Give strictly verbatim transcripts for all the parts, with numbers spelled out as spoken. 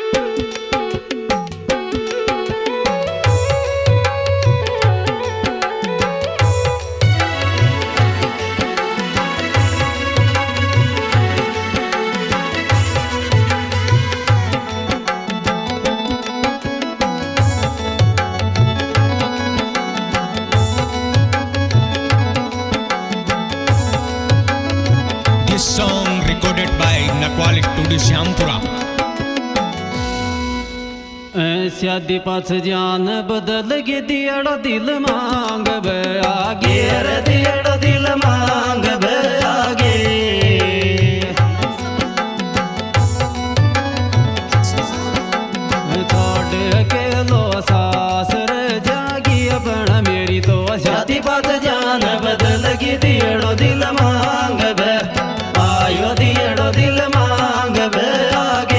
शादी पास जान बदल के दियड़ा दिल मांग बे आगे रे दियड़ा दिल मांग बे आगे थोड़े के लो सास रे जागी अपना मेरी तो शादी पास जान बदल के दियड़ा दिल मांग बे आयो दियड़ा दिल मांग बे आगे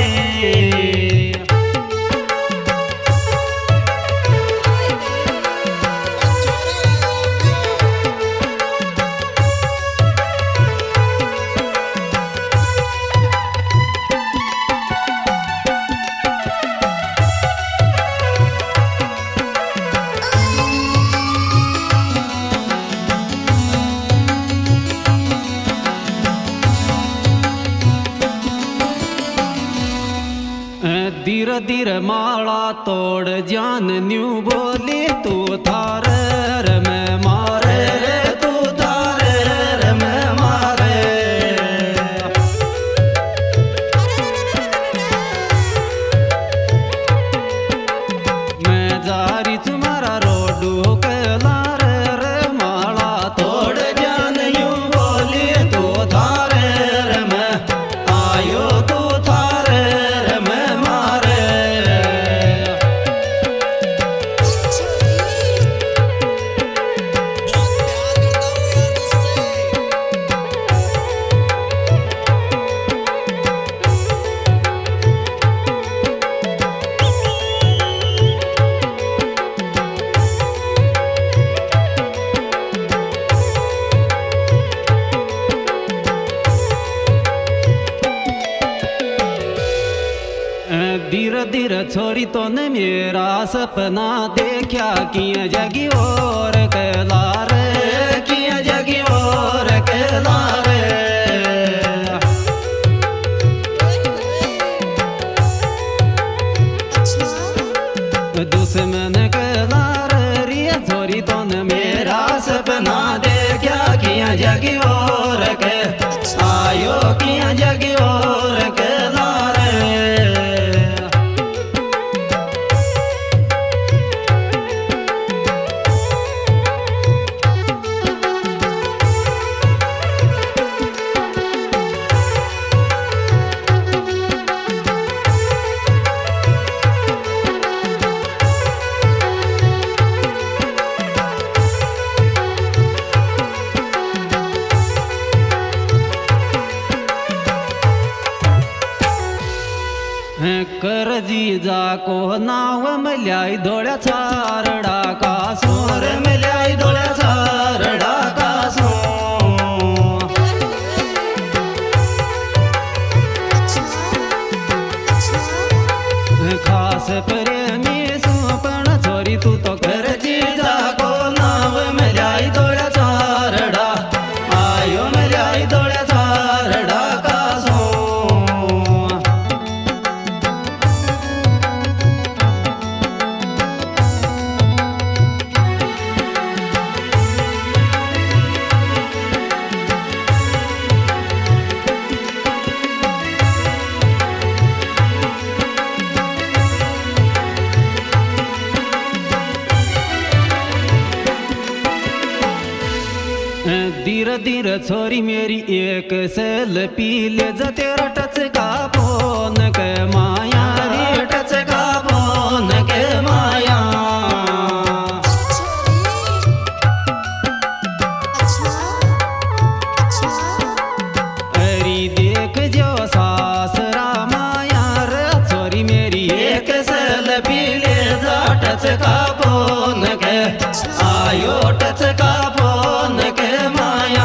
धीरे धीरे माला तोड़ जान न्यू बोली तू थारे रे मैं मारे रे तू थारे रे मैं मारे मैं जारी तुम्हारा रोडू के लारे रे माला तोड़ जान न्यू बोली तू थारे रे मैं आयो तू थारे रे मैं धीरे धीरे छोरी तो ने मेरा सपना देखा किया जगी और कहला रे किया जगी और कहला रे दुश्मन कहला रे रिया छोरी तो ने मेरा सपना देखा किया जगी और कह आयो किया जगी और कहला रे कर जीजा को नाव मिल्याई धोळ्या चारडा का सोर मिल्याई धोळ्या चारडा का सो खास प्रेमी सोपण छोरी तू तो कर जीजा को नाव मिल्याई धोळ्या चारडा आयो मिल्याई धोळ्या चारडा का सो धीरे धीरे छोरी मेरी एक सेल पी ले जा तेरा टच का फोन के माया रे टच का फोन के माया अरे देख जो सासरा माया रे छोरी मेरी एक सेल पी ले जा टच का फोन के आयो टच का फोन के माया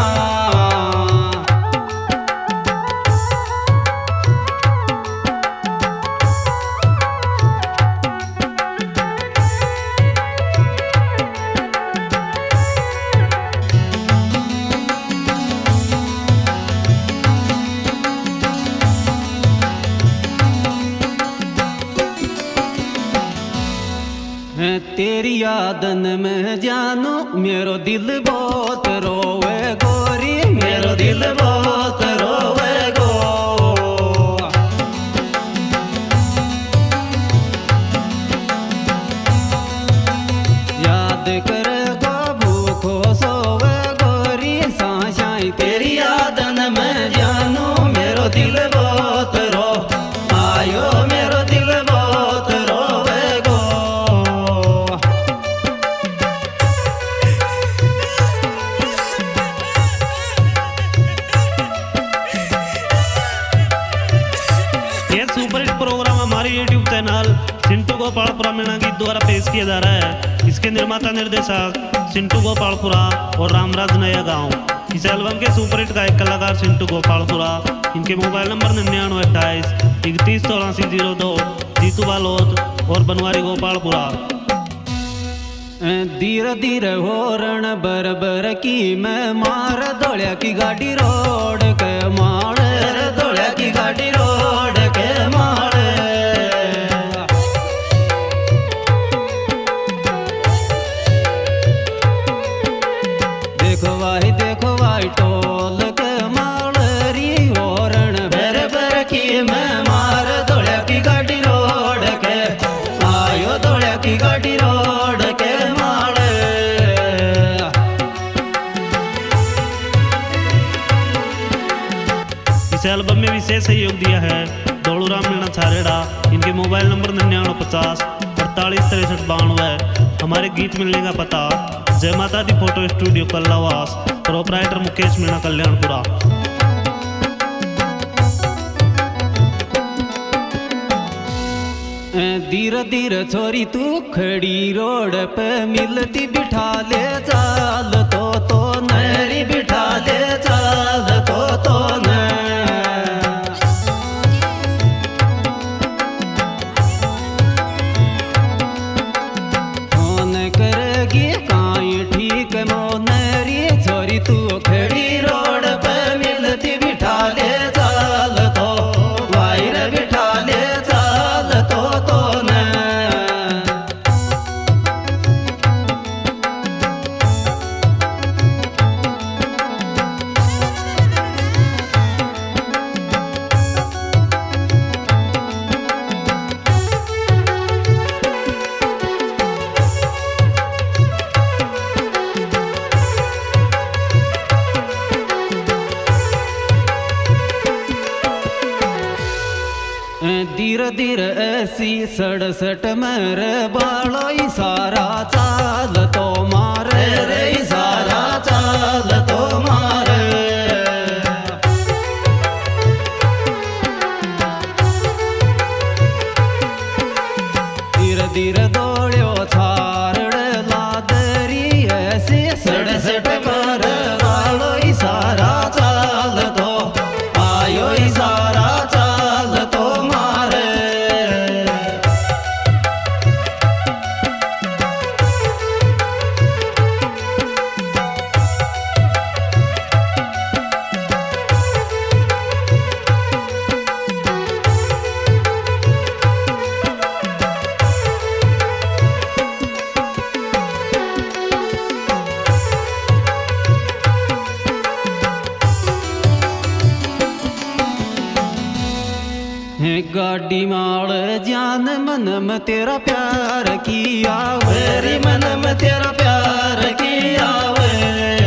तेरी यादन में जानू मेरो दिल बहुत रोवे गोरी, मेरो दिल बहुत रोवे गो। याद करे गो भूखो सोवे गोरी साशाई, तेरी यादन में जानू मेरो दिल बहुत रो आयो, मेरो दिल बहुत रोवे गो। सुपर हिट प्रोग्राम हमारे यूट्यूब चैनल सिंटू गोपालपुरा मीणा गीत द्वारा पेश किया जा रहा है। इसके निर्माता निर्देशक सिंटू गोपालपुरा और रामराज नया गांव। इस एल्बम के सुपर हिट गायक कलाकार सिंटू गोपालपुरा। इनके मोबाइल नंबर निन्यानवे अट्ठाईस इकतीस चौरासी जीरो दो, जीतू बालोद और बनवारी गोपालपुरा। धीरे धीरे होरण बर बर की मैं मार दौड़िया की गाड़ी रोड के मार, दौड़िया की गाड़ी रोड के मार। देखो भाई देखो भाई टोल के मालरी होरण बर बर की मैं मार दौड़िया की गाड़ी रोड के आयो, दौड़िया की गाड़ी रोड के मार। इस एल्बम में विशेष सहयोग दिया है दौड़ूराम मीणा छारेड़ा। इनके मोबाइल नंबर निन्यानवे पचास अड़तालीस तिरसठ बानवे। हमारे गीत मिलने का पता Jai Mata Di photo studio Kallawas, proprietor Mukesh Meena Kalyanpura. धीरे धीरे छोरी तू खड़ी रोड पे मिलती बिठा ले चाल तो तो नरी बिठा ले चाल तो तो न। फोन करेगी काई ठीक मोनरी छोरी तू खड़ी रोड पे मिलती बिठा ले चाल तो वायर बिठा ले चाल तो तो न। धीरे धीरे ऐसी सड़सठ मेरे बालो इशारा चाल तो मारे रे, इशारा चाल तो मारे। धीरे धीरे दौड़ो छाड़ लादरी ऐसी सड़सठ मेरे बालो इशारा चाल तो आयो, इशारा चाल तो मारे। गाड़ी माल जान मन में तेरा प्यार किया, मेरी मन में तेरा प्यार किया वे।